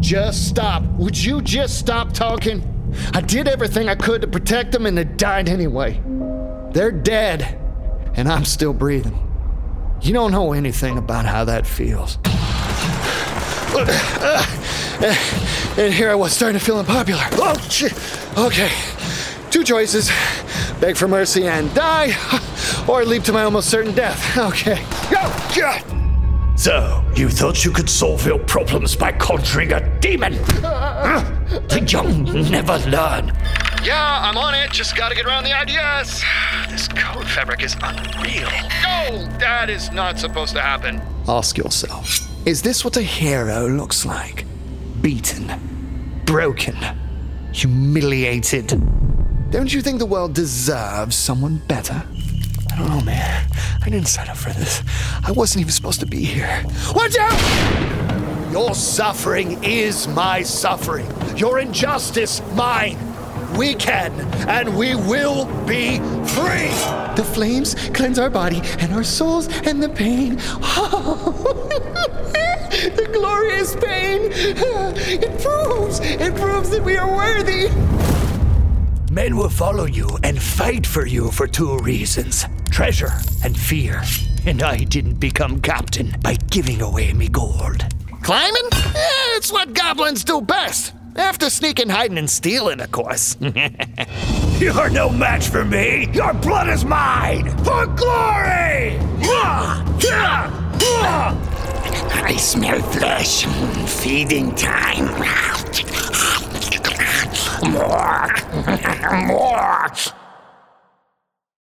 just stop? Would you just stop talking? I did everything I could to protect them and they died anyway. They're dead, and I'm still breathing. You don't know anything about how that feels. And here I was starting to feel unpopular. Oh, shit. Okay. 2 choices. Beg for mercy and die, or leap to my almost certain death. Okay. Go! So, you thought you could solve your problems by conjuring a demon? The young never learn. Yeah, I'm on it. Just gotta get around the ideas. This code fabric is unreal. No, that is not supposed to happen. Ask yourself, is this what a hero looks like? Beaten, broken, humiliated. Don't you think the world deserves someone better? I don't know, man. I didn't sign up for this. I wasn't even supposed to be here. Watch out! Your suffering is my suffering. Your injustice, mine. We can, and we will be free. The flames cleanse our body and our souls and the pain. The glorious pain. It proves that we are worthy. Men will follow you and fight for you for 2 reasons. Treasure and fear. And I didn't become captain by giving away me gold. Climbing? It's what goblins do best. After sneaking, hiding, and stealing, of course. You're no match for me. Your blood is mine. For glory! I smell flesh. Feeding time. More.